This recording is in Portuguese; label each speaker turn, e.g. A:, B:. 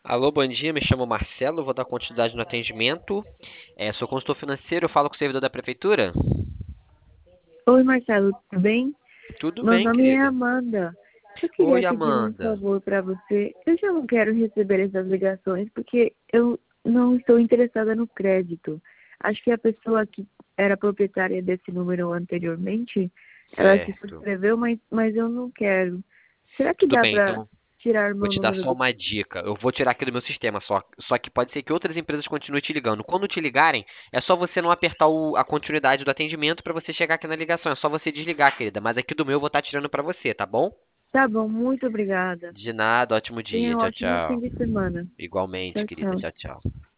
A: Alô, bom dia, me chamo Marcelo, vou dar continuidade no atendimento. Sou consultor financeiro, eu falo com o servidor da prefeitura?
B: Oi, Marcelo, tudo bem?
A: Tudo
B: Meu
A: bem,
B: nome é
A: querida.
B: Amanda. Eu queria
A: Oi,
B: pedir um
A: Amanda.
B: favor para você. Eu já não quero receber essas ligações porque eu não estou interessada no crédito. Acho que a pessoa que era proprietária desse número anteriormente, ela se
A: Certo.
B: subscreveu, mas eu não quero. Será que
A: Tudo
B: dá
A: bem,
B: para
A: então
B: tirar
A: vou
B: meu
A: te dar
B: número
A: só
B: do...
A: uma dica. Eu vou tirar aqui do meu sistema só que pode ser que outras empresas continuem te ligando. Quando te ligarem, é só você não apertar a continuidade do atendimento para você chegar aqui na ligação. É só você desligar, querida. Mas aqui do meu eu vou estar tirando para você, tá bom?
B: Tá bom, muito obrigada.
A: De nada, ótimo
B: Tenha
A: dia.
B: um
A: Tchau,
B: ótimo
A: tchau.
B: fim de semana.
A: Igualmente,
B: Tchau,
A: querida.
B: tchau.
A: Tchau, tchau.